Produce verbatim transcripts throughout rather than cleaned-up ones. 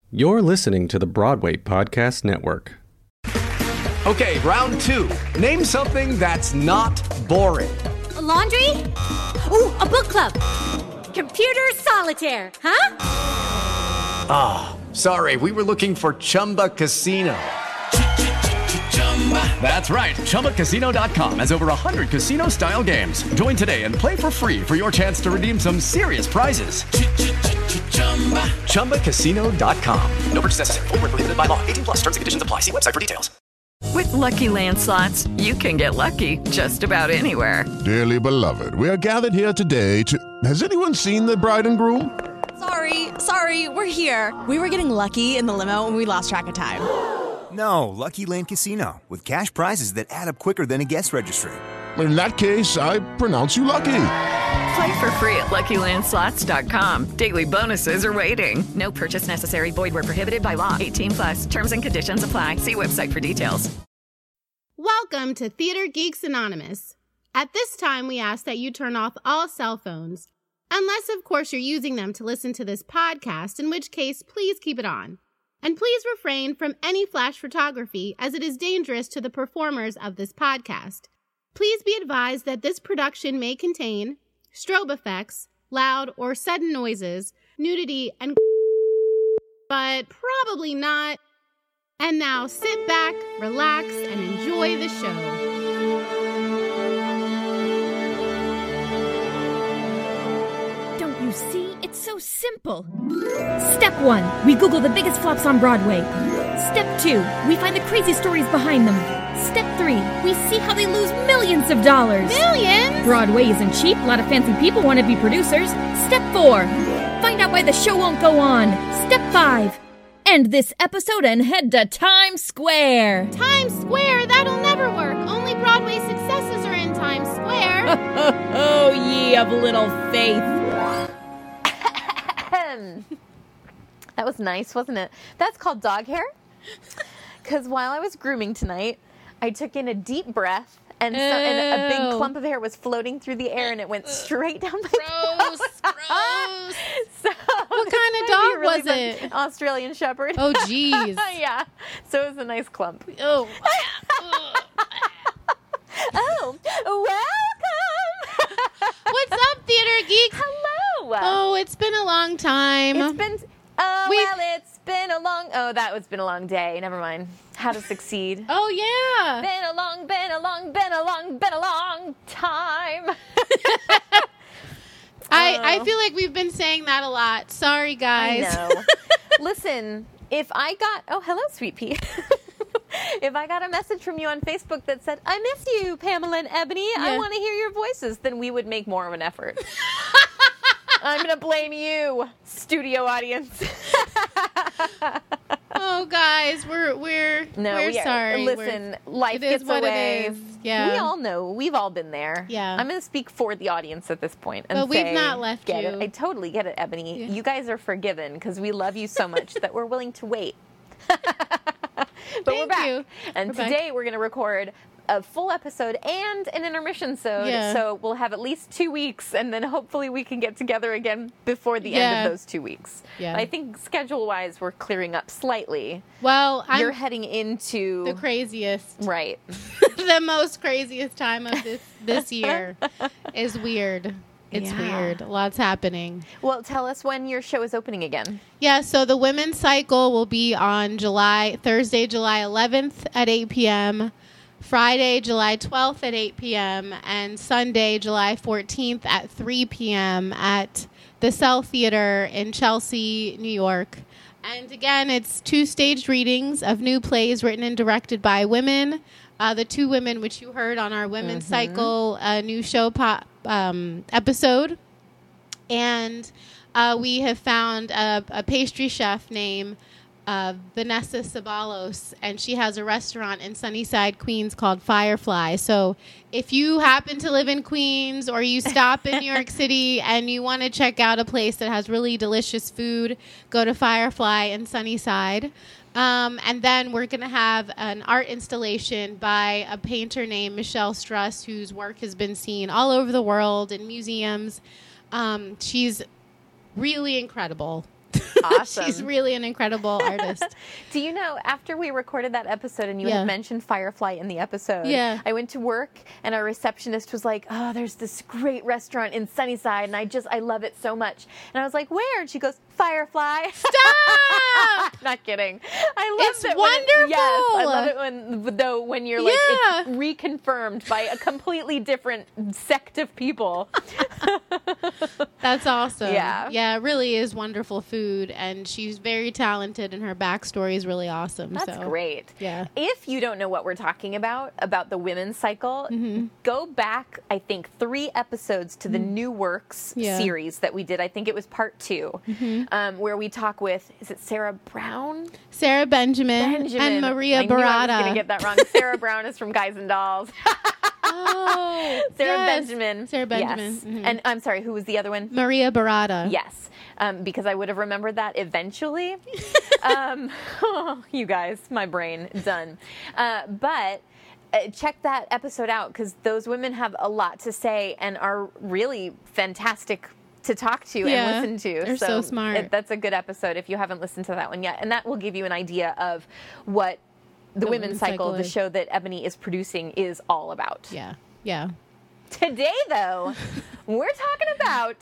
You're listening to the Broadway Podcast Network. Okay, round two. Name something that's not boring. A laundry? Ooh, a book club. Computer solitaire, huh? Ah, oh, sorry, we were looking for Chumba Casino. That's right, Chumba Casino dot com has over one hundred casino-style games. Join today and play for free for your chance to redeem some serious prizes. Chumba Casino dot com. No purchase necessary. Void where prohibited by law. eighteen plus terms and conditions apply. See website for details. With Lucky Land Slots, you can get lucky just about anywhere. Dearly beloved, we are gathered here today to... Has anyone seen the bride and groom? Sorry, sorry, we're here. We were getting lucky in the limo and we lost track of time. No, Lucky Land Casino, with cash prizes that add up quicker than a guest registry. In that case, I pronounce you lucky. Play for free at Lucky Land Slots dot com. Daily bonuses are waiting. No purchase necessary. Void where prohibited by law. eighteen plus. Terms and conditions apply. See website for details. Welcome to Theater Geeks Anonymous. At this time, we ask that you turn off all cell phones, unless, of course, you're using them to listen to this podcast, in which case, please keep it on. And please refrain from any flash photography, as it is dangerous to the performers of this podcast. Please be advised that this production may contain strobe effects, loud or sudden noises, nudity, and but probably not. And now sit back, relax, and enjoy the show. Don't you see? It's so simple. Step one, we Google the biggest flops on Broadway. Step two, we find the crazy stories behind them. Step three, we see how they lose millions of dollars. Millions? Broadway isn't cheap. A lot of fancy people want to be producers. Step four, find out why the show won't go on. Step five, end this episode and head to Times Square. Times Square? That'll never work. Only Broadway successes are in Times Square. Oh, ye of little faith. That was nice, wasn't it? That's called dog hair. Because while I was grooming tonight, I took in a deep breath, and, so, and a big clump of hair was floating through the air, and it went straight down my Gross, throat. gross. So what kind of dog really was it? An Australian Shepherd. Oh, jeez. Yeah. So it was a nice clump. Oh. Oh, welcome. What's up, Theater Geeks? Hello. Oh, it's been a long time. It's been... Oh, We've, well, it's been a long... Oh, that was been a long day. Never mind. How to succeed. Oh, yeah. Been a long, been a long, been a long, been a long time. I, I feel like we've been saying that a lot. Sorry, guys. I know. Listen, if I got... Oh, hello, Sweet Pea. If I got a message from you on Facebook that said, I miss you, Pamela and Ebony, yeah. I want to hear your voices, then we would make more of an effort. I'm going to blame you, studio audience. Oh, guys, we're we're no, we're we are, sorry. Listen, we're, life gets what away. It is. Yeah, we all know. We've all been there. Yeah, I'm going to speak for the audience at this point and but say, we've not left get you. It. I totally get it, Ebony. Yeah. You guys are forgiven because we love you so much that we're willing to wait. But Thank we're back, you. and we're today back. we're going to record a full episode and an intermission episode. Yeah. So we'll have at least two weeks, and then hopefully we can get together again before the yeah. end of those two weeks. Yeah. I think schedule-wise, we're clearing up slightly. Well, I'm You're heading into the craziest, right? The most craziest time of this this year is weird. It's yeah. weird. Lots happening. Well, tell us when your show is opening again. Yeah, so the Women's Cycle will be on July Thursday, July eleventh at eight p.m., Friday, July twelfth at eight p.m., and Sunday, July fourteenth at three p.m. at the Cell Theater in Chelsea, New York. And again, it's two staged readings of new plays written and directed by women. Uh, the two women, which you heard on our Women's mm-hmm. Cycle uh, new show pop um, episode. And uh, we have found a, a pastry chef named uh, Vanessa Sabalos, and she has a restaurant in Sunnyside, Queens called Firefly. So if you happen to live in Queens or you stop in New York City and you want to check out a place that has really delicious food, go to Firefly in Sunnyside. Um, and then we're going to have an art installation by a painter named Michelle Struss, whose work has been seen all over the world in museums. Um, she's really incredible. Awesome. She's really an incredible artist. Do you know, after we recorded that episode and you Yeah. had mentioned Firefly in the episode, Yeah. I went to work and our receptionist was like, oh, there's this great restaurant in Sunnyside and I just, I love it so much. And I was like, where? And she goes, Firefly. Stop! Not kidding. I love It's it. when wonderful. It, yes, I love it when, though, when you're like, Yeah. it's reconfirmed by a completely different sect of people. That's awesome. Yeah. Yeah, it really is wonderful food, and she's very talented, and her backstory is really awesome. That's so. great. Yeah. If you don't know what we're talking about, about the women's cycle, Mm-hmm. go back, I think, three episodes to the New Works Yeah. series that we did. I think it was part two, Mm-hmm. um, where we talk with, is it Sarah Brown? Sarah Benjamin, Benjamin. and Maria I knew I was Barada. going to get that wrong. Sarah Brown is from Guys and Dolls. Oh, Sarah yes. Benjamin. Sarah Benjamin. Yes. Mhm. And I'm sorry, who was the other one? Maria Barada. Yes, um, because I would have remembered that eventually. um, oh, you guys, my brain, done. Uh, but uh, check that episode out because those women have a lot to say and are really fantastic to talk to Yeah, and listen to. they're so smart. It, that's a good episode if you haven't listened to that one yet. And that will give you an idea of what the, The Women's Women's Cycle, Cycle the is. show that Ebony is producing, is all about. Yeah. Yeah. Today, though, we're talking about...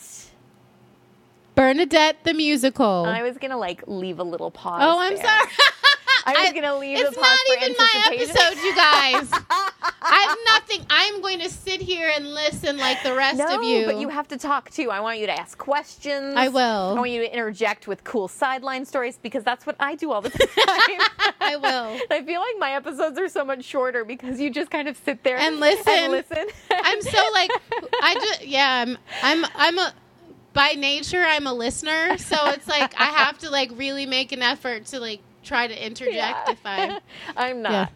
Bernadette the musical. I was gonna like leave a little pause. oh, I'm there. sorry. I was I- gonna leave It's a pause not for even my anticipation. episode, you guys. I have nothing. I'm going to sit here and listen like the rest No, of you. but you have to talk too. I want you to ask questions. I will. I want you to interject with cool sideline stories because that's what I do all the time. I will. I feel like my episodes are so much shorter because you just kind of sit there And listen. And listen. I'm so like I just yeah, I'm I'm I'm a by nature I'm a listener, so it's like I have to like really make an effort to like try to interject Yeah. if I I'm not.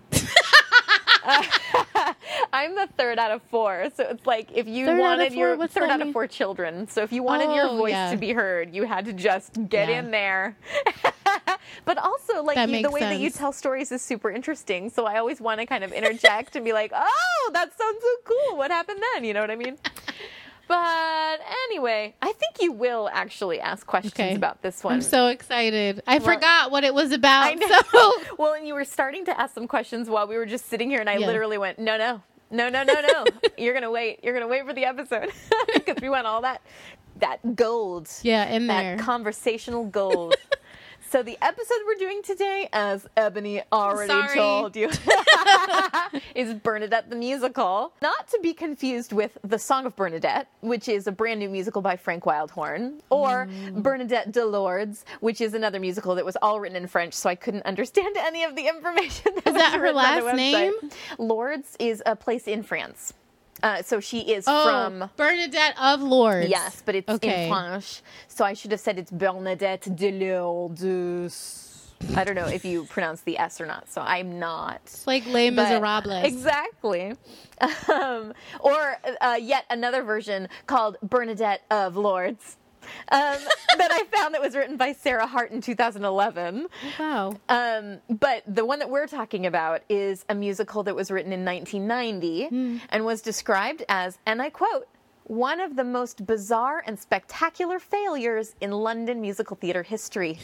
I'm the third out of four, so it's like if you Third out of wanted four? your What's third that out mean? of four children. So if you wanted your Oh, voice yeah. to be heard, you had to just get Yeah. in there. But also, like That you, the makes way that you sense. tell stories is super interesting. So I always want to kind of interject and be like, "Oh, that sounds so cool. What happened then?" You know what I mean? But anyway, I think you will actually ask questions Okay. about this one. I'm so excited. I Well, forgot what it was about. I know. So Well, and you were starting to ask some questions while we were just sitting here, and I Yeah. literally went, no, no, no, no, no, no. You're gonna wait. You're gonna wait for the episode because we want all that that gold. yeah, in that there. conversational gold. So the episode we're doing today, as Ebony already Sorry. told you, is Bernadette the Musical. Not to be confused with The Song of Bernadette, which is a brand new musical by Frank Wildhorn, or Mm. Bernadette de Lourdes, which is another musical that was all written in French, so I couldn't understand any of the information. That Is was that her written on the last website. name? Lourdes is a place in France. Uh, so she is oh, from... Bernadette of Lourdes. Yes, but it's Okay. in French. So I should have said it's Bernadette de Lourdes. I don't know if you pronounce the S or not, so I'm not. It's like Les But- Miserables. Exactly. Um, or uh, yet another version called Bernadette of Lourdes um, that I found that was written by Sarah Hart in two thousand eleven. Wow. Um, but the one that we're talking about is a musical that was written in nineteen ninety and was described as, and I quote, one of the most bizarre and spectacular failures in London musical theater history.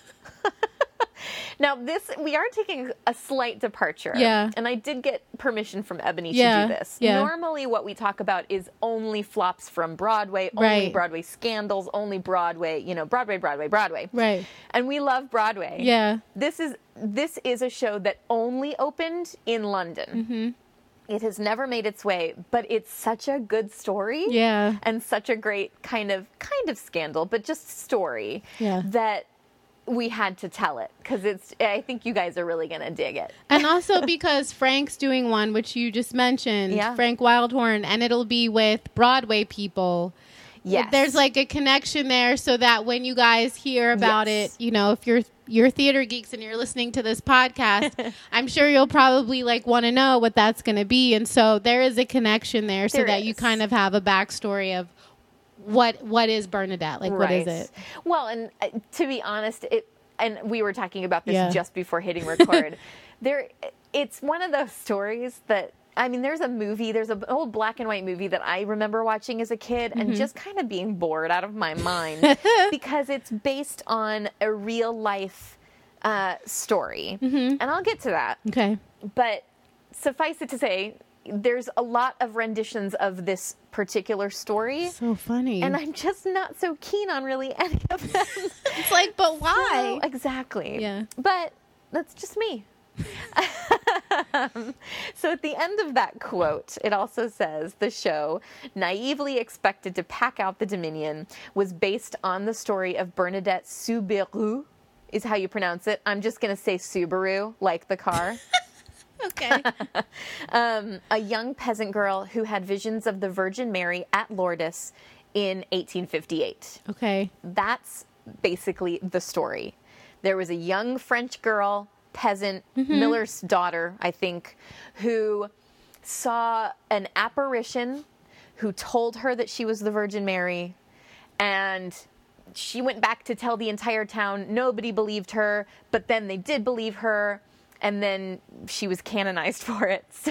Now, this, we are taking a slight departure. Yeah. And I did get permission from Ebony Yeah, to do this. yeah. Normally, what we talk about is only flops from Broadway, only Right. Broadway scandals, only Broadway, you know, Broadway, Broadway, Broadway. Right. And we love Broadway. Yeah. This is this is a show that only opened in London. Mm-hmm. It has never made its way, but it's such a good story. Yeah. And such a great kind of kind of scandal, but just story Yeah. that we had to tell it because it's I think you guys are really going to dig it. And also because Frank's doing one, which you just mentioned, Yeah. Frank Wildhorn, and it'll be with Broadway people. Yes. There's like a connection there so that when you guys hear about Yes. it, you know, if you're you're theater geeks and you're listening to this podcast, I'm sure you'll probably like want to know what that's going to be. And so there is a connection there so There that you is. kind of have a backstory of what what is Bernadette? Like, what is it? Well, and uh, to be honest, it and we were talking about this Yeah. just before hitting record. there, it's one of those stories that I mean, there's a movie, there's an old black and white movie that I remember watching as a kid and Mhm. just kind of being bored out of my mind because it's based on a real life uh, story. Mhm. And I'll get to that. Okay. But suffice it to say, there's a lot of renditions of this particular story. So funny. And I'm just not so keen on really any of them. It's like, but why? So, exactly. Yeah. But that's just me. um, so at the end of that quote, it also says the show, naively expected to pack out the Dominion, was based on the story of Bernadette Soubirous, is how you pronounce it. I'm just going to say Subaru, like the car. Okay. um, a young peasant girl who had visions of the Virgin Mary at Lourdes in eighteen fifty-eight. Okay. That's basically the story. There was a young French girl, peasant, Mhm. miller's daughter, I think, who saw an apparition who told her that she was the Virgin Mary, and she went back to tell the entire town. Nobody believed her, but then they did believe her, and then she was canonized for it. So,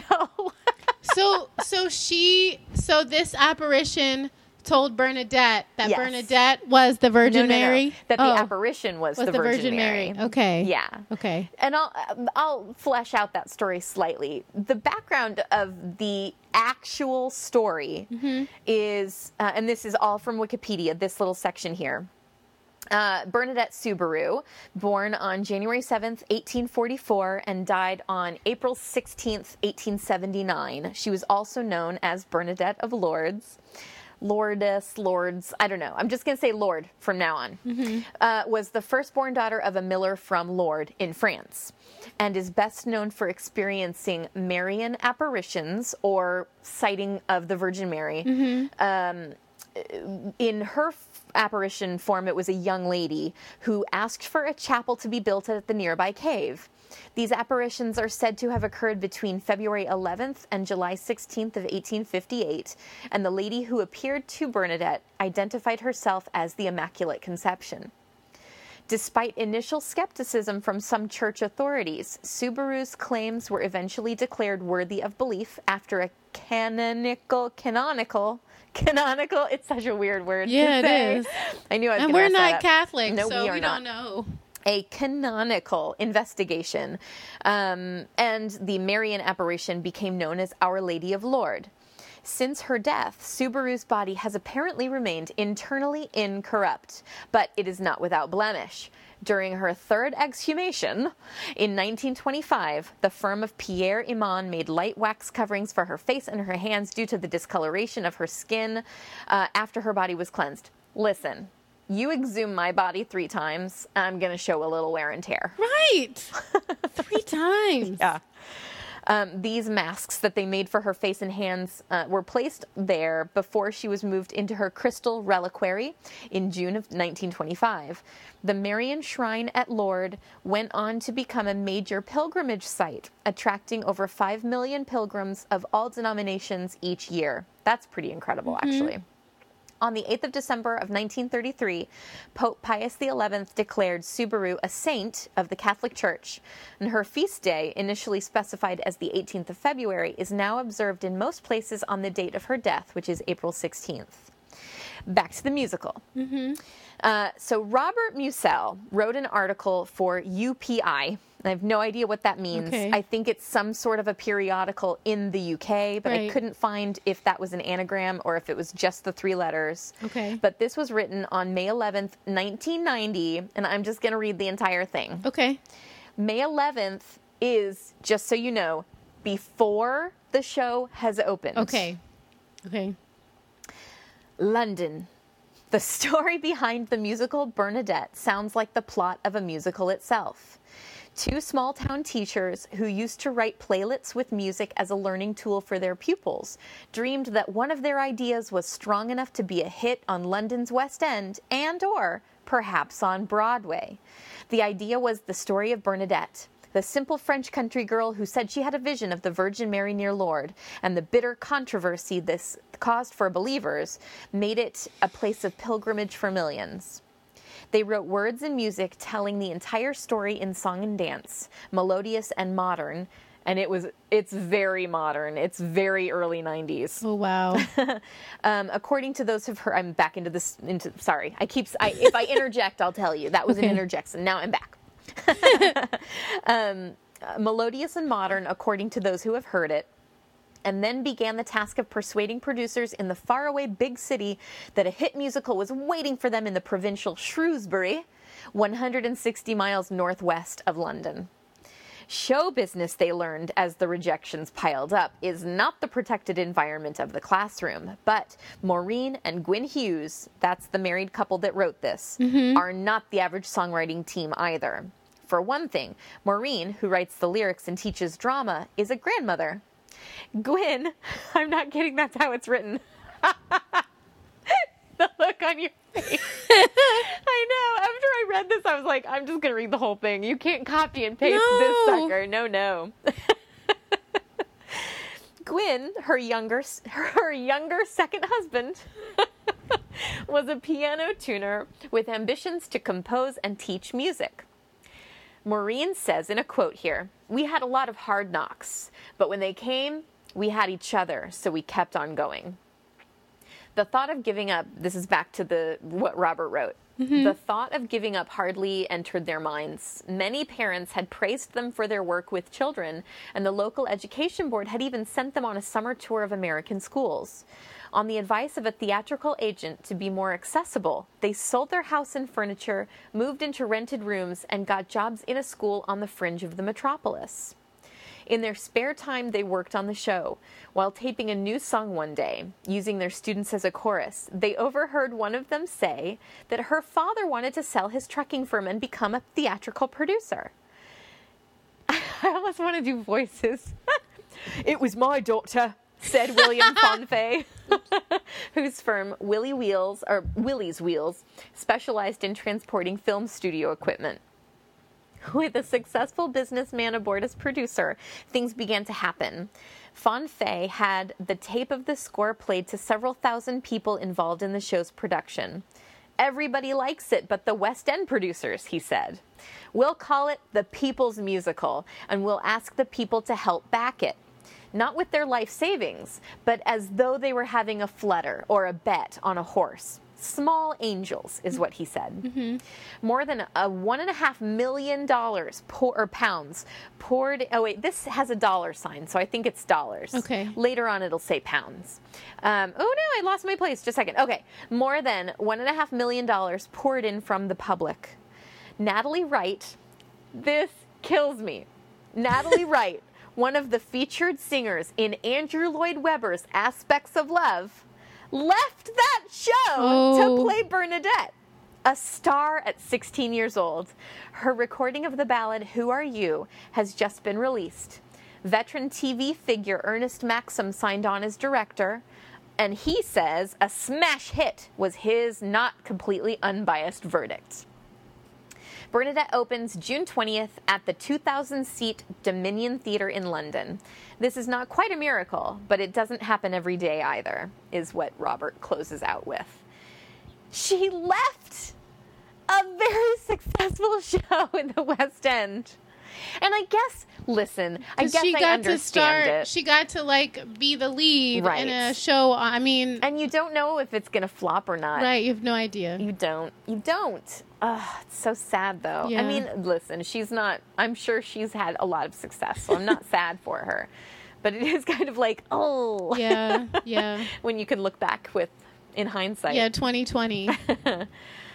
so, so she, so this apparition told Bernadette that Yes. Bernadette was the Virgin No, no, no. Mary. That the Oh. apparition was, Was the, the Virgin, Virgin Mary. Mary. Okay. Yeah. Okay. And I'll I'll flesh out that story slightly. The background of the actual story Mhm. is, uh, and this is all from Wikipedia, this little section here. Uh, Bernadette Soubirous, born on January seventh, eighteen forty-four, and died on April sixteenth, eighteen seventy-nine. She was also known as Bernadette of Lourdes. Lourdes, Lords, I don't know. I'm just going to say Lord from now on. Mhm. Uh, was the firstborn daughter of a miller from Lourdes in France, and is best known for experiencing Marian apparitions or sighting of the Virgin Mary. Mhm. Um, in her f- apparition form, it was a young lady who asked for a chapel to be built at the nearby cave. These apparitions are said to have occurred between February eleventh and July sixteenth of eighteen fifty-eight, and the lady who appeared to Bernadette identified herself as the Immaculate Conception. Despite initial skepticism from some church authorities, Subaru's claims were eventually declared worthy of belief after a canonical, canonical, canonical, it's such a weird word Yeah, to it say. is. I knew I was And gonna we're mess that not up. Catholic, No, so we are we not. don't know. A canonical investigation, um, and the Marian apparition became known as Our Lady of Lourdes. Since her death, Subaru's body has apparently remained internally incorrupt, but it is not without blemish. During her third exhumation in nineteen twenty-five, the firm of Pierre Iman made light wax coverings for her face and her hands due to the discoloration of her skin uh, after her body was cleansed. Listen, you exhume my body three times, I'm going to show a little wear and tear. Right. Three times. Yeah. Um, these masks that they made for her face and hands uh, were placed there before she was moved into her crystal reliquary in June of nineteen twenty-five. The Marian Shrine at Lourdes went on to become a major pilgrimage site, attracting over five million pilgrims of all denominations each year. That's pretty incredible, Mhm. actually. On the eighth of December of nineteen thirty-three, Pope Pius the eleventh declared Subaru a saint of the Catholic Church, and her feast day, initially specified as the eighteenth of February, is now observed in most places on the date of her death, which is April sixteenth. Back to the musical. Mm-hmm. Uh, so Robert Musil wrote an article for U P I. I have no idea what that means. Okay. I think it's some sort of a periodical in the U K, but I Right. couldn't find if that was an anagram or if it was just the three letters. Okay. But this was written on May eleventh, nineteen ninety, and I'm just going to read the entire thing. Okay. May eleventh is, just so you know, before the show has opened. Okay. Okay. London. The story behind the musical Bernadette sounds like the plot of a musical itself. Two small-town teachers who used to write playlets with music as a learning tool for their pupils dreamed that one of their ideas was strong enough to be a hit on London's West End and or perhaps on Broadway. The idea was the story of Bernadette, the simple French country girl who said she had a vision of the Virgin Mary near Lourdes, and the bitter controversy this caused for believers made it a place of pilgrimage for millions. They wrote words and music telling the entire story in song and dance, melodious and modern, And it was, it's very modern. It's very early nineties. Oh, wow. um, according to those who've heard, I'm back into this, into, sorry, I keep, I, if I interject, I'll tell you. That was Okay. an interjection. Now I'm back. um, melodious and modern, according to those who have heard it. And then began the task of persuading producers in the faraway big city that a hit musical was waiting for them in the provincial Shrewsbury, one hundred sixty miles northwest of London. Show business, they learned as the rejections piled up, is not the protected environment of the classroom, but Maureen and Gwyn Hughes, that's the married couple that wrote this, Mhm. are not the average songwriting team either. For one thing, Maureen, who writes the lyrics and teaches drama, is a grandmother. Gwyn, I'm not kidding, that's how it's written. The look on your face. I know. After I read this, I was like, I'm just going to read the whole thing. You can't copy and paste No. this sucker. No, no. Gwyn, her younger, her younger second husband, was a piano tuner with ambitions to compose and teach music. Maureen says in a quote here, "We had a lot of hard knocks, but when they came, we had each other, so we kept on going." The thought of giving up, this is back to the what Robert wrote. Mhm. The thought of giving up hardly entered their minds. Many parents had praised them for their work with children, and the local education board had even sent them on a summer tour of American schools. On the advice of a theatrical agent to be more accessible, they sold their house and furniture, moved into rented rooms, and got jobs in a school on the fringe of the metropolis. In their spare time, they worked on the show. While taping a new song one day, using their students as a chorus, they overheard one of them say that her father wanted to sell his trucking firm and become a theatrical producer. I almost want to do voices. "It was my daughter," said William Fonfay, whose firm, Willie Wheels, or Willie's Wheels, specialized in transporting film studio equipment. With a successful businessman aboard as producer, things began to happen. Fonfay had the tape of the score played to several thousand people involved in the show's production. "Everybody likes it but the West End producers," he said. "We'll call it the People's Musical, and we'll ask the people to help back it. Not with their life savings, but as though they were having a flutter or a bet on a horse. Small angels," is what he said. Mm-hmm. More than a one and a half million dollars pour, or pounds poured. Oh wait, this has a dollar sign, so I think it's dollars. Okay. Later on, it'll say pounds. Um, oh no, I lost my place. Just a second. Okay, more than one and a half million dollars poured in from the public. Natalie Wright, this kills me. Natalie Wright, one of the featured singers in Andrew Lloyd Webber's Aspects of Love, left that show Oh. to play Bernadette, a star at sixteen years old. Her recording of the ballad "Who Are You" has just been released. Veteran T V figure Ernest Maxim signed on as director, and he says a smash hit was his not completely unbiased verdict. Bernadette opens June twentieth at the two thousand seat Dominion Theatre in London. This is not quite a miracle, but it doesn't happen every day either, is what Robert closes out with. She left a very successful show in the West End. And I guess, listen, I 'Cause guess she I got to understand start. it. She got to like be the lead Right. in a show. I mean, And you don't know if it's going to flop or not. right? You have no idea. You don't. You don't. Ugh, it's so sad, though. Yeah. I mean, listen, she's not, I'm sure she's had a lot of success, so I'm not sad for her. But it is kind of like, oh. Yeah, yeah. When you can look back with, in hindsight. Yeah, twenty twenty. uh,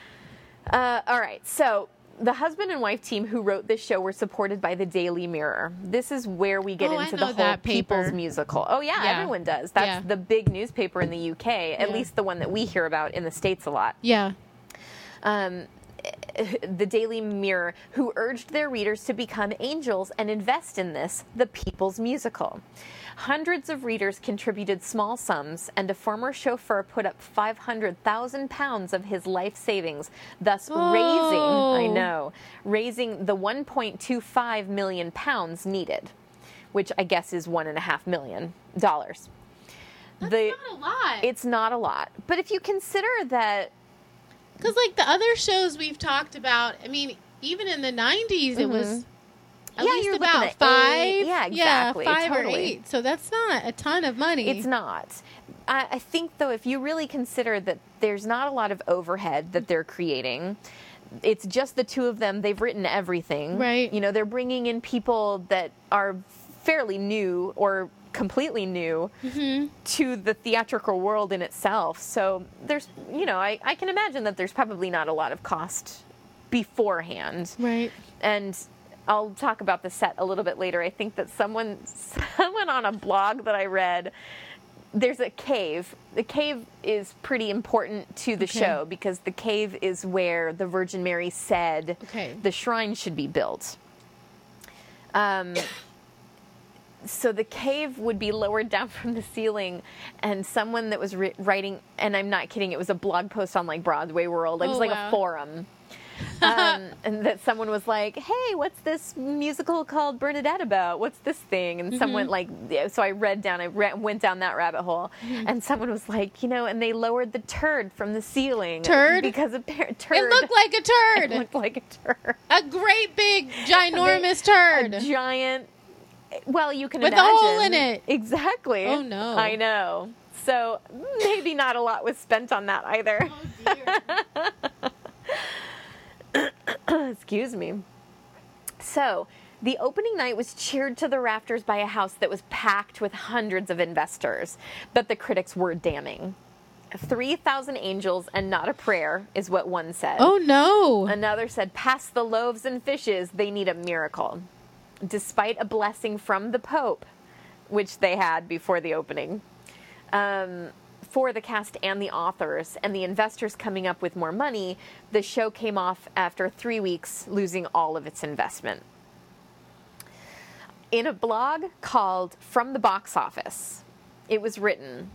all right, so the husband and wife team who wrote this show were supported by the Daily Mirror. This is where we get Oh, I into know the whole that People's paper. Musical. Oh, yeah, Yeah. everyone does. That's Yeah. the big newspaper in the U K, at Yeah. least the one that we hear about in the States a lot. Yeah. Um, the Daily Mirror, who urged their readers to become angels and invest in this, the People's Musical. Hundreds of readers contributed small sums, and a former chauffeur put up five hundred thousand pounds of his life savings, thus Oh. raising, I know, raising the one point two five million pounds needed, which I guess is one and a half million dollars. That's the, not a lot. It's not a lot. But if you consider that Because like the other shows we've talked about, I mean, even in the nineties, it was. at yeah, least you're about looking at five. eight. Yeah, exactly. Yeah, five totally. or eight. So that's not a ton of money. It's not. I, I think, though, if you really consider that there's not a lot of overhead that they're creating, it's just the two of them. They've written everything. Right. You know, they're bringing in people that are fairly new or completely new mm-hmm. to the theatrical world in itself. So there's, you know, I, I can imagine that there's probably not a lot of cost beforehand. Right. And I'll talk about the set a little bit later. I think that someone, someone on a blog that I read, there's a cave. The cave is pretty important to the okay. show because the cave is where the Virgin Mary said okay. the shrine should be built. Um, so the cave would be lowered down from the ceiling, and someone that was ri- writing, and I'm not kidding, it was a blog post on like Broadway World. It was oh, like wow. a forum. um, and that someone was like, hey, what's this musical called Bernadette about? What's this thing? And mm-hmm. someone like, so I read down, I re- went down that rabbit hole, mm-hmm. and someone was like, you know, and they lowered the turd from the ceiling. Turd? Because a par- turd. It looked like a turd. It looked like a turd. A great big, ginormous turd. A giant, well, you can With imagine. a hole in it. Exactly. Oh, no. I know. So maybe not a lot was spent on that either. Oh, dear. Excuse me. So, the opening night was cheered to the rafters by a house that was packed with hundreds of investors, but the critics were damning. three thousand angels and not a prayer is what one said. Oh, no. Another said, pass the loaves and fishes, they need a miracle. Despite a blessing from the Pope, which they had before the opening, um... for the cast and the authors and the investors coming up with more money, the show came off after three weeks, losing all of its investment. In a blog called From the Box Office, it was written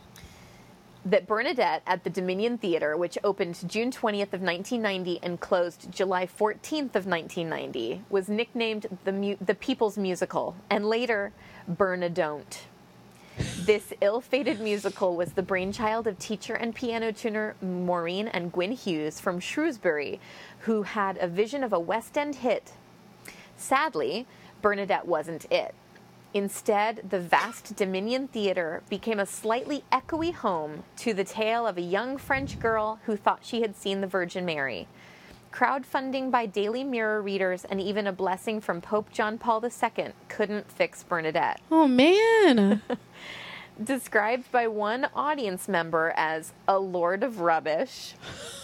that Bernadette at the Dominion Theater, which opened June twentieth of nineteen ninety and closed July fourteenth of nineteen ninety, was nicknamed the, mu- the People's Musical and later Bernadon't. This ill-fated musical was the brainchild of teacher and piano tuner Maureen and Gwyn Hughes from Shrewsbury, who had a vision of a West End hit. Sadly, Bernadette wasn't it. Instead, the vast Dominion Theater became a slightly echoey home to the tale of a young French girl who thought she had seen the Virgin Mary. Crowdfunding by Daily Mirror readers and even a blessing from Pope John Paul the Second couldn't fix Bernadette. Oh, man. Described by one audience member as a lord of rubbish,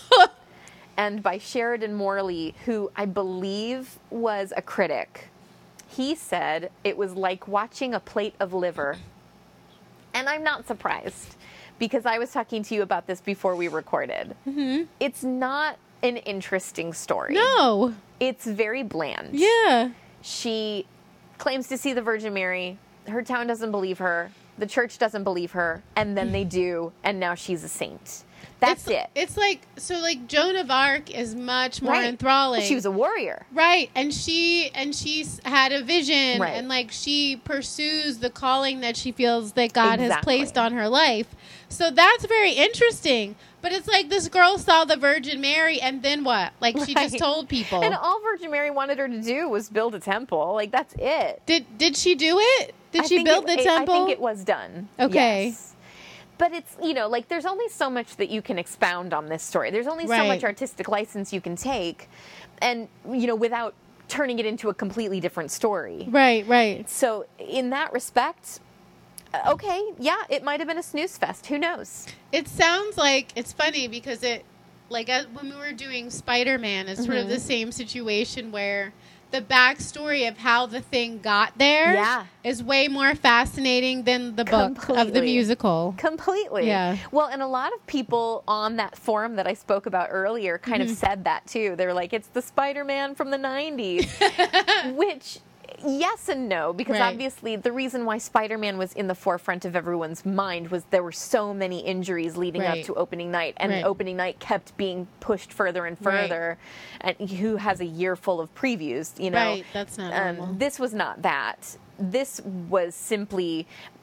and by Sheridan Morley, who I believe was a critic. He said it was like watching a plate of liver. And I'm not surprised, because I was talking to you about this before we recorded. Mm-hmm. It's not an interesting story. No. It's very bland. Yeah. She claims to see the Virgin Mary. Her town doesn't believe her. The church doesn't believe her. And then they do. And now she's a saint. That's it's, it. It's like, so like Joan of Arc is much more right. enthralling. She was a warrior. Right. And she, and she's had a vision right. and like she pursues the calling that she feels that God exactly. has placed on her life. So that's very interesting. But it's like this girl saw the Virgin Mary and then what? Like she right. just told people. And all Virgin Mary wanted her to do was build a temple. Like that's it. Did did she do it? Did I she build it, the temple? I think it was done. Okay. Yes. But it's, you know, like there's only so much that you can expound on this story. There's only right. so much artistic license you can take. And, you know, without turning it into a completely different story. Right, right. So in that respect, okay, yeah, it might have been a snooze fest. Who knows? It sounds like, it's funny because it, like uh, when we were doing Spider-Man, it's mm-hmm. sort of the same situation where the backstory of how the thing got there yeah. is way more fascinating than the book Completely. of the musical. Completely. Yeah. Well, and a lot of people on that forum that I spoke about earlier kind mm-hmm. of said that too. They're like, it's the Spider-Man from the nineties, which yes and no, because right. obviously the reason why Spider-Man was in the forefront of everyone's mind was there were so many injuries leading right. up to opening night, and right. opening night kept being pushed further and further. Right. And who has a year full of previews, you know? Right, that's not normal. Um, this was not that. This was simply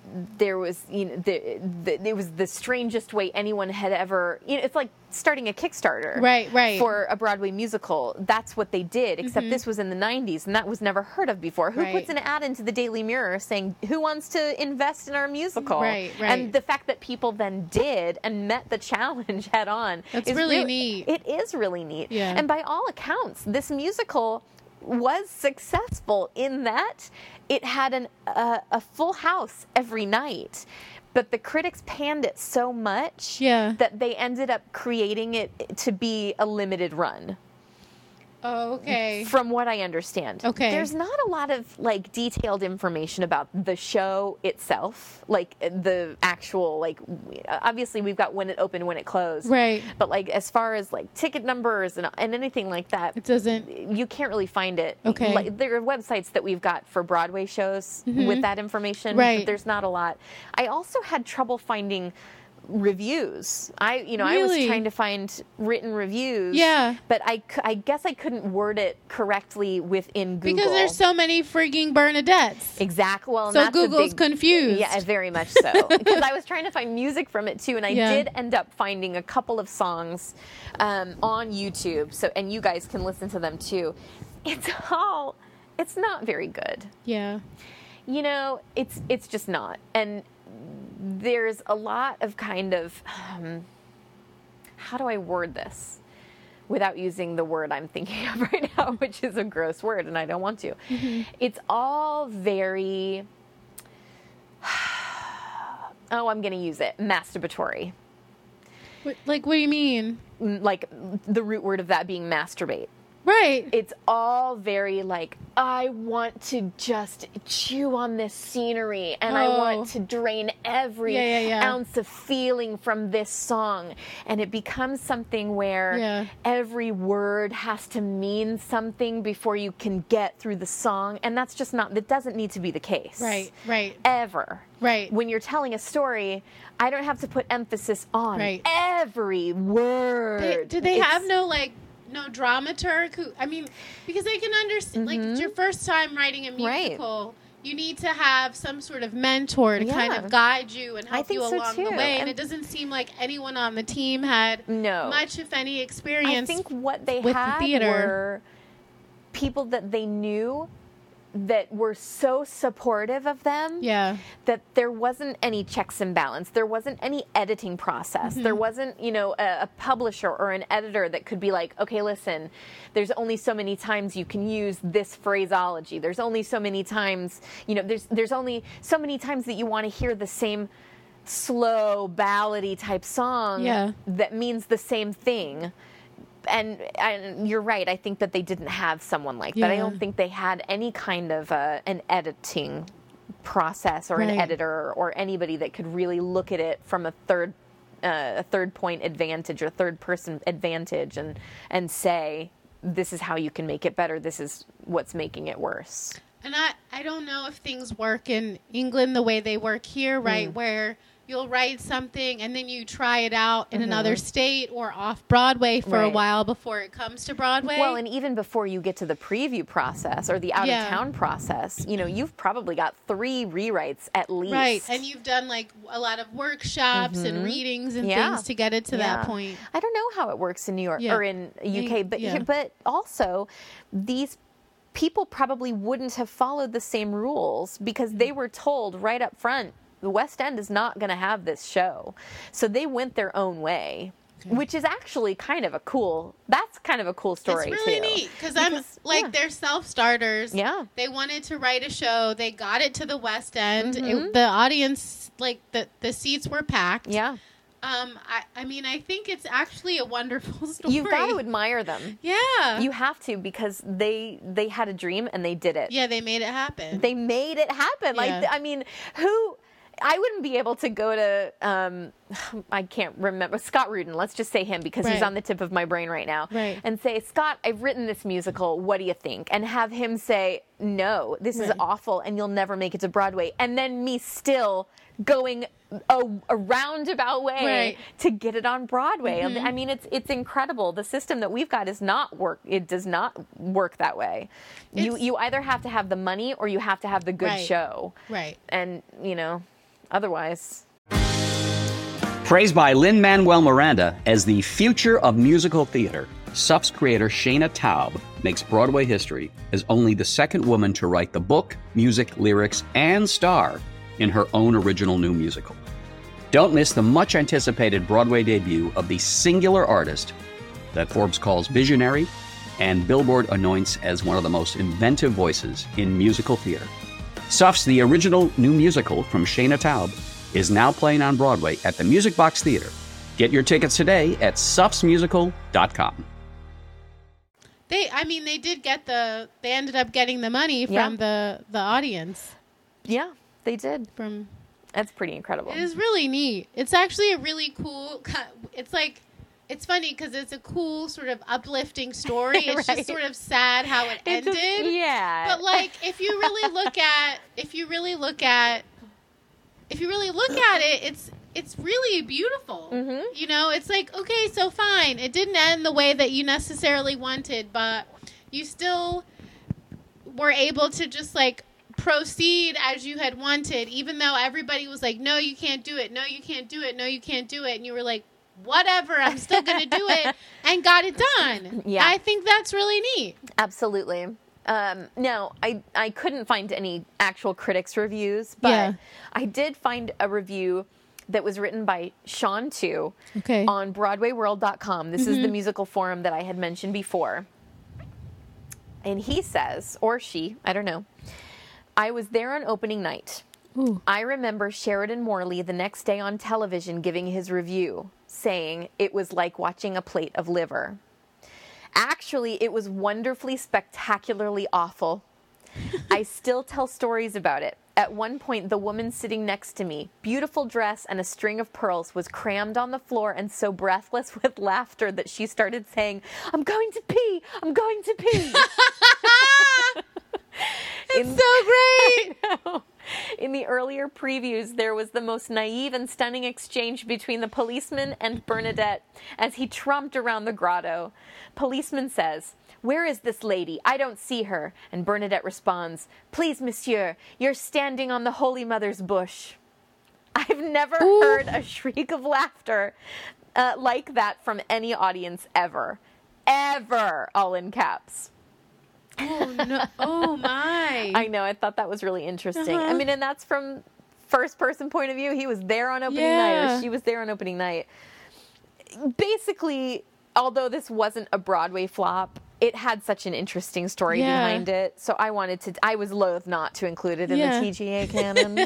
there was, you know, the, the, it was the strangest way anyone had ever, you know, it's like starting a Kickstarter. Right, right. For a Broadway musical. That's what they did, except Mhm. this was in the nineties, and that was never heard of before. Who Right. puts an ad into the Daily Mirror saying, who wants to invest in our musical? Right, right. And the fact that people then did and met the challenge head on. That's is really neat. It is really neat. Yeah. And by all accounts, this musical was successful in that it had an, uh, a full house every night. But the critics panned it so much Yeah. that they ended up creating it to be a limited run. Oh, okay. From what I understand. Okay. There's not a lot of like detailed information about the show itself, like the actual like w- obviously we've got when it opened, when it closed. Right. But like as far as like ticket numbers and, and anything like that, It doesn't. you can't really find it. Okay. Like, there are websites that we've got for Broadway shows Mhm. with that information. Right. But there's not a lot. I also had trouble finding reviews. I, you know, I was Really? trying to find written reviews. Yeah. But I, c- I guess I couldn't word it correctly within Google. Because there's so many freaking Bernadettes. Exactly. Well, and So that's a Google's big- confused. Yeah, very much so. Because I was trying to find music from it too, and I Yeah. did end up finding a couple of songs um, on YouTube. So, and you guys can listen to them too. It's all, it's not very good. Yeah. You know, it's it's just not. And there's a lot of kind of, um, how do I word this without using the word I'm thinking of right now, which is a gross word, and I don't want to. Mm-hmm. It's all very, oh, I'm going to use it, masturbatory. What, like, what do you mean? Mm, Like the root word of that being masturbate. Right. It's all very like, I want to just chew on this scenery and I Oh. want to drain every Yeah, yeah, yeah. ounce of feeling from this song. And it becomes something where Yeah. every word has to mean something before you can get through the song. And that's just not, that doesn't need to be the case. Right, right. Ever. Right. When you're telling a story, I don't have to put emphasis on Right. every word. They, do they It's- have no, like, no dramaturg who, I mean, because I can understand, like, it's your first time writing a Mm-hmm. Right. musical. You need to have some sort of mentor to kind Yeah. of guide you and I help think you so, along the too. way. And, And- it doesn't seem like anyone on the team had No. much, if any, experience. I think what they with the had theater. were people that they knew that were so supportive of them Yeah. that there wasn't any checks and balance. There wasn't any editing process. Mm-hmm. There wasn't, you know, a, a publisher or an editor that could be like, okay, listen, there's only so many times you can use this phraseology. There's only so many times, you know, there's there's only so many times that you want to hear the same slow ballady type song Yeah. that means the same thing. And, and you're right. I think that they didn't have someone like that. I Yeah. don't think they had any kind of uh, an editing process or an Right. editor or anybody that could really look at it from a third uh, a third point advantage or third person advantage and and say, this is how you can make it better. This is what's making it worse. And I, I don't know if things work in England the way they work here, right? Mm. Where you'll write something and then you try it out in another state or off Broadway for a Mm-hmm. Right. while before it comes to Broadway. Well, and even before you get to the preview process or the out Yeah. of town process, you know, you've probably got three rewrites at least. right. And you've done like a lot of workshops and readings and Yeah. things to get it to Yeah. that point. I don't know how it works in New York Yeah. or in U K, but Yeah. but also these people probably wouldn't have followed the same rules because they were told right up front, the West End is not going to have this show. So they went their own way, which is actually kind of a cool, that's kind of a cool story It's really too. neat because I'm Because, like yeah. they're self starters. Yeah. They wanted to write a show. They got it to the West End. Mm-hmm. It, the audience, like the the seats were packed. Yeah. Um, I, I mean, I think it's actually a wonderful story. You've got to admire them. Yeah. You have to because they they had a dream and they did it. yeah, they made it happen. They made it happen. Like, Yeah. I mean, who? I wouldn't be able to go to. Um, I can't remember Scott Rudin. Let's just say him because he's Right. on the tip of my brain right now. Right. And say, Scott, I've written this musical. What do you think? And have him say, no, this is Right. awful, and you'll never make it to Broadway. And then me still going a, a roundabout way Right. to get it on Broadway. Mm-hmm. I mean, it's it's incredible. The system that we've got is not work. It does not work that way. You It's- you either have to have the money or you have to have the good Right. show. right. And you know, Otherwise. Praised by Lin-Manuel Miranda as the future of musical theater, S U F's creator Shayna Taub makes Broadway history as only the second woman to write the book, music, lyrics, and star in her own original new musical. Don't miss the much-anticipated Broadway debut of the singular artist that Forbes calls visionary and Billboard anoints as one of the most inventive voices in musical theater. S U F's The Original New Musical from Shayna Taub is now playing on Broadway at the Music Box Theater. Get your tickets today at suffs musical dot com. They, I mean, they did get the, they ended up getting the money from Yeah. the, the audience. Yeah, they did. From That's pretty incredible. It is really neat. It's actually a really cool, it's like, it's funny because it's a cool sort of uplifting story. It's Right. just sort of sad how it, It ended. just- yeah. But like, if you really look at, if you really look at, if you really look at it, it's, it's really beautiful. Mm-hmm. You know, it's like, okay, so fine. It didn't end the way that you necessarily wanted, but you still were able to just like proceed as you had wanted, even though everybody was like, no, you can't do it. No, you can't do it. No, you can't do it. And you were like, whatever, I'm still going to do it, and got it done. Yeah. I think that's really neat. Absolutely. Um, now, I, I couldn't find any actual critics' reviews, but Yeah. I did find a review that was written by Sean Tu Okay. on Broadway World dot com. This is the Mhm. musical forum that I had mentioned before. And he says, or she, I don't know, I was there on opening night. Ooh. I remember Sheridan Morley the next day on television giving his review, saying it was like watching a plate of liver. Actually, it was wonderfully, spectacularly awful. I still tell stories about it. At one point, the woman sitting next to me, beautiful dress and a string of pearls, was crammed on the floor and so breathless with laughter that she started saying, I'm going to pee, I'm going to pee. It's so great. In the earlier previews, there was the most naive and stunning exchange between the policeman and Bernadette as he trumped around the grotto. Policeman says, where is this lady? I don't see her. And Bernadette responds, please, monsieur, you're standing on the Holy Mother's bush. I've never Ooh. heard a shriek of laughter uh, like that from any audience ever. Ever, all in caps. Oh, no. Oh, my. I know. I thought that was really interesting. Uh-huh. I mean, and that's from first person point of view. He was there on opening Yeah. night, or she was there on opening night. Basically, although this wasn't a Broadway flop, it had such an interesting story Yeah. behind it. So I wanted to, I was loath not to include it in Yeah. the T G A canon.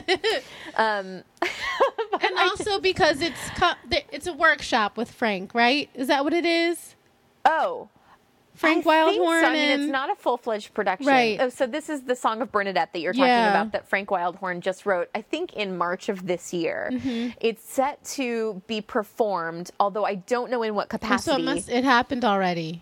um, And also because it's co- th- it's a workshop with Frank, right? Is that what it is? oh. Frank I think Wildhorn so. I mean, and it's not a full-fledged production. Right. Oh, so this is the Song of Bernadette that you're talking Yeah. about that Frank Wildhorn just wrote, I think, in March of this year. Mhm. It's set to be performed, although I don't know in what Oh, so capacity. it must it happened already,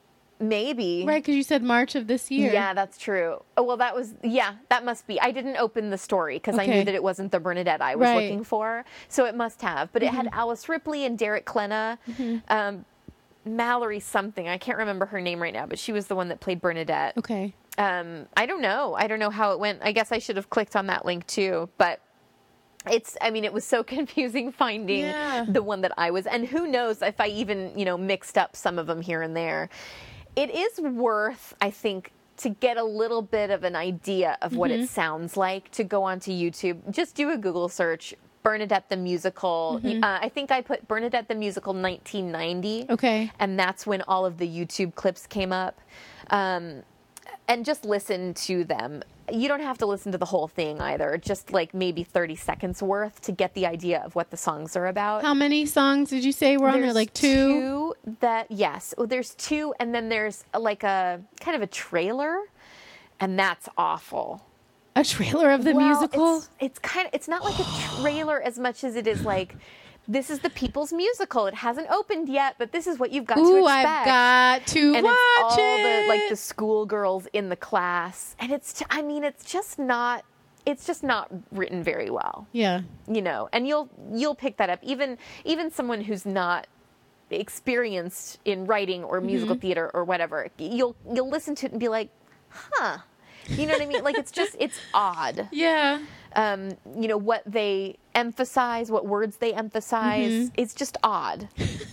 Maybe. right? Because you said March of this year. Yeah, that's true. Oh, well, that was, yeah, that must be. I didn't open the story because I knew Okay. that it wasn't the Bernadette I was Right. looking for. So it must have. But it had Mhm. Alice Ripley and Derek Klena. Mhm. Um, Mallory something. I can't remember her name right now, but she was the one that played Bernadette. Okay. Um, I don't know. I don't know how it went. I guess I should have clicked on that link too, but it's, I mean, it was so confusing finding Yeah. the one that I was, and who knows if I even, you know, mixed up some of them here and there. It is worth, I think, to get a little bit of an idea of what Mhm. it sounds like to go onto YouTube. Just do a Google search, Bernadette the Musical. Mhm. Uh, I think I put Bernadette the Musical nineteen ninety. Okay. And that's when all of the YouTube clips came up. Um, and just listen to them. You don't have to listen to the whole thing either. Just like maybe thirty seconds worth to get the idea of what the songs are about. How many songs did you say were on there? There's Like two? two that, yes. Well, there's two, and then there's uh, like a kind of a trailer, and that's awful. A trailer of the Well, musical? It's, it's kind of, it's not like a trailer as much as it is like, this is the People's Musical. It hasn't opened yet, but this is what you've got to Ooh, expect. I've got to and watch it's all the like it. the schoolgirls in the class, and it's t- I mean it's just not it's just not written very well, Yeah. you know. And you'll you'll pick that up even even someone who's not experienced in writing or musical Mhm. theater or whatever. You'll you'll listen to it and be like, huh. You know what I mean? Like it's just it's odd. Yeah. Um, you know what they emphasize, what words they emphasize. Mhm. It's just odd.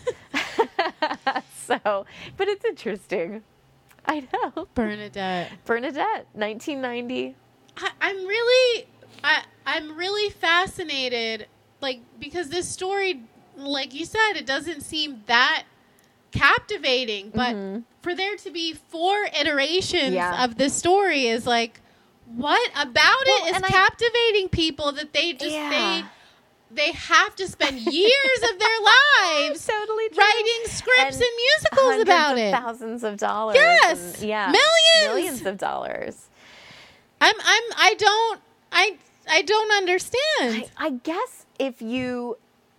So, but it's interesting. I know. Bernadette. Bernadette, nineteen ninety. I, I'm really, I, I'm really fascinated, like, because this story, like you said, it doesn't seem that captivating, but Mm-hmm. for there to be four iterations Yeah. of this story is like, what about Well, it is and I- captivating people that they just Yeah. they they have to spend years of their lives Totally true. writing scripts and, And musicals Hundreds about of it. Thousands of dollars. Yes. and- yeah. Millions. Millions of dollars. I'm I'm I don't I I don't understand. I, I guess if you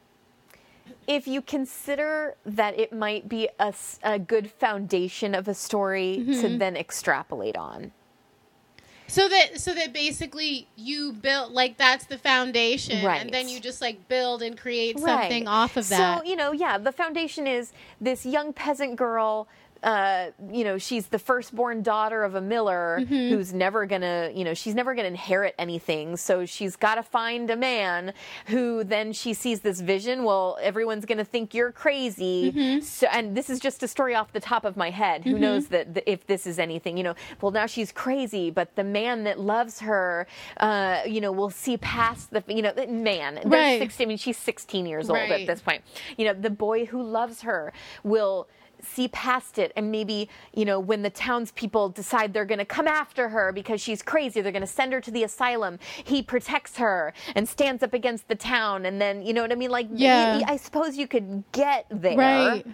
if you consider that it might be a, s- a good foundation of a story to Mhm. then extrapolate on. So that so that basically you build, like, that's the foundation, Right. and then you just like build and create Right. something off of that. So, you know, yeah, the foundation is this young peasant girl. Uh, you know, she's the firstborn daughter of a miller Mhm. who's never gonna, you know, she's never gonna inherit anything. So she's got to find a man who then she sees this vision. Well, everyone's gonna think you're crazy. Mhm. So, and this is just a story off the top of my head. Who Mhm. knows that th- if this is anything? You know, well, now she's crazy, but the man that loves her, uh, you know, will see past the, you know, the man. They're Right. sixteen, I mean, she's sixteen years old Right. at this point. You know, the boy who loves her will see past it, and maybe, you know, when the townspeople decide they're going to come after her because she's crazy, they're going to send her to the asylum, he protects her and stands up against the town, and then, you know what I mean? Like, Yeah. y- y- I suppose you could get there. Right.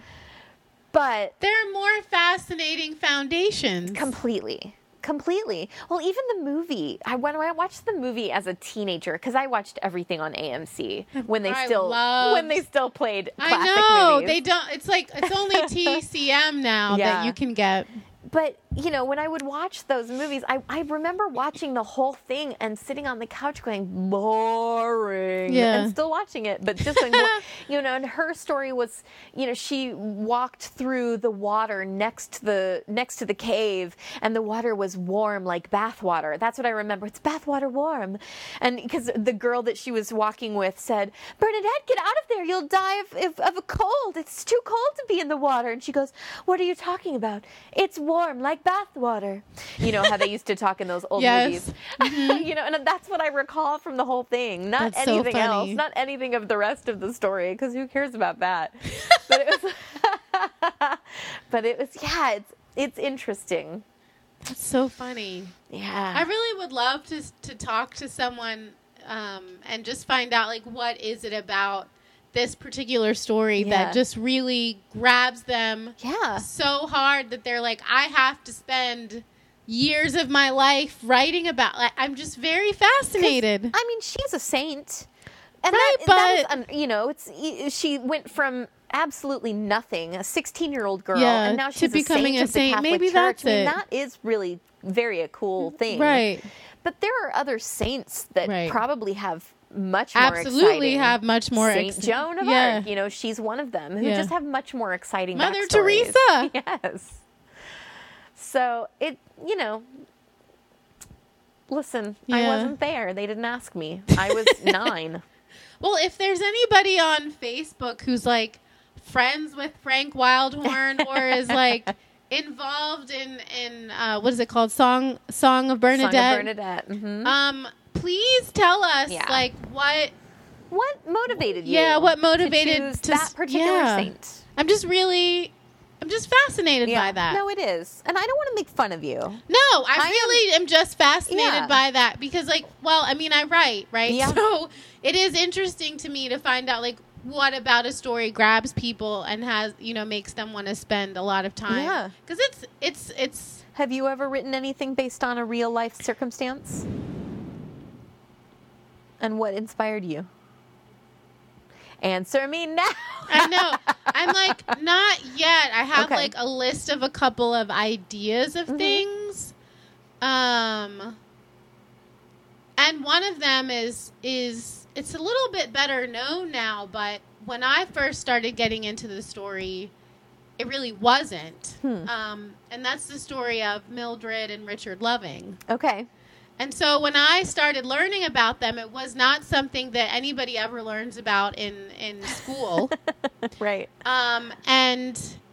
But there are more fascinating foundations. Completely. Completely. Well, even the movie. I when I watched the movie as a teenager, because I watched everything on A M C when they I still loved- when they still played classic I know movies. they don't. It's like it's only T C M now Yeah. that you can get. But, you know, when I would watch those movies, I, I remember watching the whole thing and sitting on the couch going, boring. Yeah. And still watching it, but just going, bo- you know, and her story was, you know, she walked through the water next to the, next to the cave, and the water was warm like bath water. That's what I remember. It's bath water warm. And because the girl that she was walking with said, Bernadette, get out of there. You'll die of, of, of a cold. It's too cold to be in the water. And she goes, what are you talking about? It's warm like bath water. You know how they used to talk in those old Yes. movies. You know, and that's what I recall from the whole thing. Not That's so anything else. funny. Not anything of the rest of the story, because who cares about that? But it was But it was yeah, it's it's interesting. That's so funny. Yeah. I really would love to to talk to someone um, and just find out, like, what is it about this particular story Yeah. that just really grabs them Yeah. so hard that they're like, I have to spend years of my life writing about. Like, I'm just very fascinated. I mean, she's a saint. And Right, that, that is, but- um, you know, it's she went from absolutely nothing, a sixteen-year-old girl, Yeah, and now to she's becoming a a saint, of the saint. Catholic Maybe Church. that's I mean, it. that is really very a cool thing. Right. But there are other saints that Right. probably have much more Absolutely exciting. have much more Saint ex- Joan of yeah. Arc, you know, she's one of them who Yeah. just have much more exciting Mother backstories. Teresa. Yes. So it, you know, listen, I Yeah. wasn't there. They didn't ask me. I was nine. Well, if there's anybody on Facebook who's like friends with Frank Wildhorn or is like involved in in uh, what is it called, song Song of Bernadette? Song of Bernadette. Mhm. Um, please tell us Yeah. like what What motivated you? yeah what to motivated choose to that s- particular yeah. saint? I'm just really I'm just fascinated by that. No, it is, and I don't want to make fun of you. No, I, I really am, just fascinated Yeah. by that because, like, well, I mean, I write, right? Yeah. So it is interesting to me to find out, like, what about a story grabs people and has, you know, makes them want to spend a lot of time. Yeah. Because it's, it's, it's. Have you ever written anything based on a real life circumstance? And what inspired you? Answer me now. I know. I'm like, not yet. I have Okay. like a list of a couple of ideas of Mhm. things. Um and one of them is is it's a little bit better known now, but when I first started getting into the story, it really wasn't. Hmm. Um and that's the story of Mildred and Richard Loving. Okay. And so when I started learning about them, it was not something that anybody ever learns about in, in school. Right. Um, and,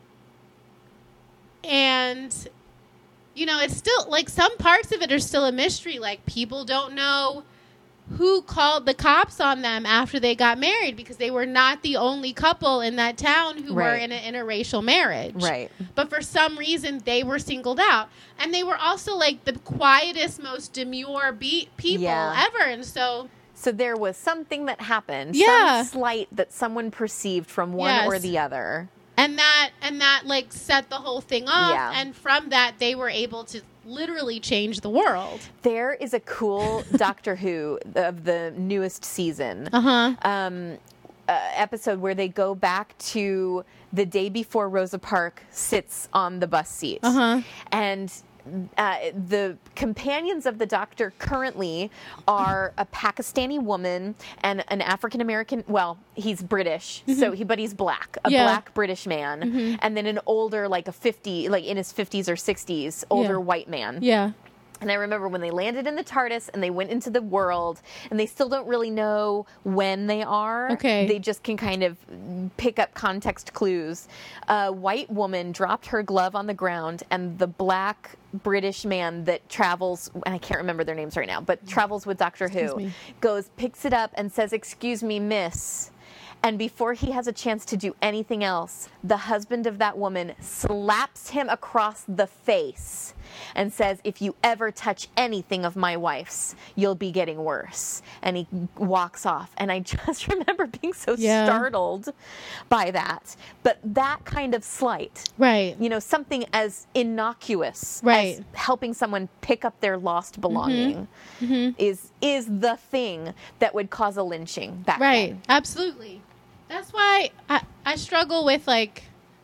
and, you know, it's still, like, some parts of it are still a mystery. Like, people don't know who called the cops on them after they got married, because they were not the only couple in that town who Right. were in an interracial marriage. Right. But for some reason, they were singled out. And they were also, like, the quietest, most demure be- people Yeah. ever. And so... So there was something that happened, Yeah. some slight that someone perceived from one Yes. or the other. And that, and that, like, set the whole thing off. Yeah. And from that, they were able to literally change the world. There is a cool Doctor Who of the newest season Uh-huh. um, uh, episode where they go back to the day before Rosa Parks sits on the bus seat. Uh-huh. And uh, the companions of the Doctor currently are a Pakistani woman and an African American. Well, he's British, Mm-hmm. so he but he's black, a Yeah. black British man, Mhm. and then an older, like a fifty, like in his fifties or sixties, older Yeah. white man. Yeah. And I remember when they landed in the TARDIS and they went into the world, and they still don't really know when they are. Okay. They just can kind of pick up context clues. A white woman dropped her glove on the ground, and the black British man that travels, and I can't remember their names right now, but travels with Doctor Who, Excuse me. goes, picks it up and says, "Excuse me, miss." And before he has a chance to do anything else, the husband of that woman slaps him across the face and says, "If you ever touch anything of my wife's, you'll be getting worse." And he walks off. And I just remember being so Yeah. startled by that. But that kind of slight, Right. you know, something as innocuous Right. as helping someone pick up their lost belonging Mhm. is is the thing that would cause a lynching back Right. then. Absolutely. That's why I, I struggle with, like,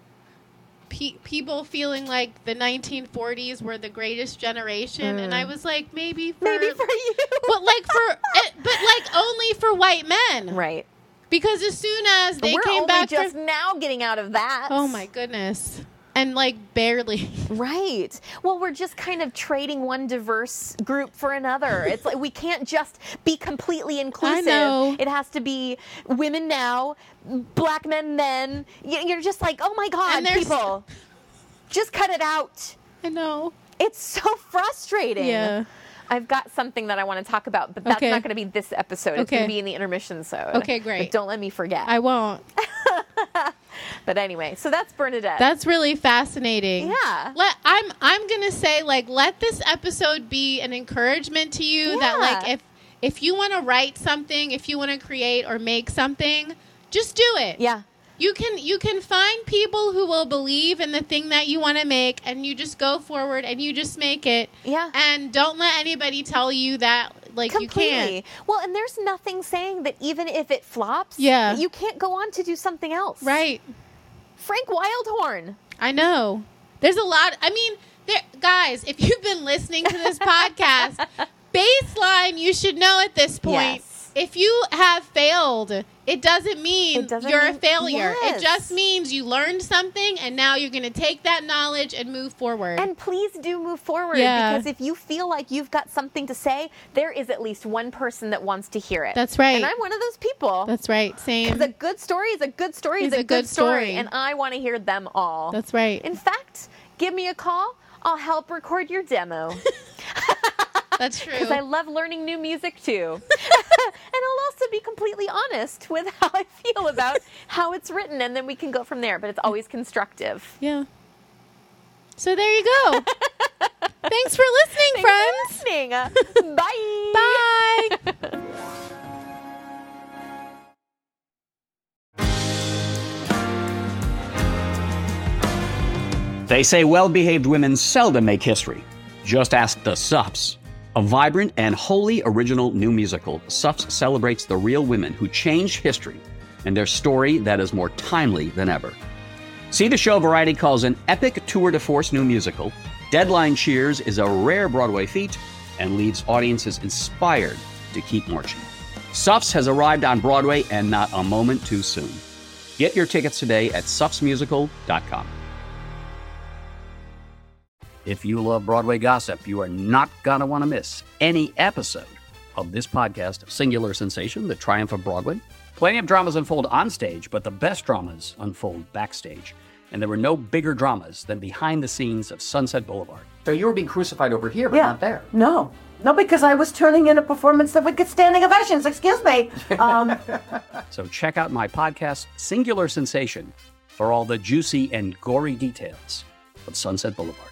pe- people feeling like the nineteen forties were the greatest generation. And I was like, maybe for... Maybe for you. But, like, for... eh, but, like, only for white men. Right. Because as soon as they We're came only back... just for, now getting out of that. oh, my goodness. And, like, barely. Right. Well, we're just kind of trading one diverse group for another. It's like we can't just be completely inclusive. know. It has to be women now, black men then. Y- You're just like, oh my God, And there's- people. Just cut it out. I know. It's so frustrating. Yeah. I've got something that I want to talk about, but that's Okay. not going to be this episode. It's Okay. going to be in the intermission zone. Okay, great. But don't let me forget. I won't. But anyway, so that's Bernadette. That's really fascinating. Yeah. Let I'm I'm gonna say, like, let this episode be an encouragement to you that, like, Yeah. if if you want to write something, if you want to create or make something, just do it. Yeah. You can you can find people who will believe in the thing that you want to make, and you just go forward and you just make it. Yeah. And don't let anybody tell you that, like, you Completely. can't. Well, and there's nothing saying that even if it flops, Yeah. you can't go on to do something else. Right. Frank Wildhorn. I know. There's a lot. I mean, there, guys, if you've been listening to this podcast, baseline, you should know at this point. Yes. If you have failed, it doesn't mean It doesn't you're a mean- failure. yes. It just means you learned something, and now you're going to take that knowledge and move forward. And please do move forward, Yeah. because if you feel like you've got something to say, there is at least one person that wants to hear it. That's right. And I'm one of those people. That's right. Same. Because a good story is a good story is Is a, a good good story. story. And I want to hear them all. That's right. In fact, give me a call. I'll help record your demo. That's true. Because I love learning new music too. And I'll also be completely honest with how I feel about how it's written, and then we can go from there. But it's always constructive. Yeah. So there you go. Thanks for listening, Thanks friends. for listening. Uh, bye. Bye. They say well-behaved women seldom make history. Just ask the Suffs. A vibrant and wholly original new musical, Suffs celebrates the real women who changed history and their story that is more timely than ever. See the show Variety calls an epic tour de force new musical. Deadline cheers is a rare Broadway feat and leaves audiences inspired to keep marching. Suffs has arrived on Broadway, and not a moment too soon. Get your tickets today at suffs musical dot com. If you love Broadway gossip, you are not going to want to miss any episode of this podcast, Singular Sensation, The Triumph of Broadway. Plenty of dramas unfold on stage, but the best dramas unfold backstage. And there were no bigger dramas than behind the scenes of Sunset Boulevard. So you were being crucified over here, but yeah. not there. No. No, because I was turning in a performance that would get standing ovations. Excuse me. Um, so check out my podcast, Singular Sensation, for all the juicy and gory details of Sunset Boulevard.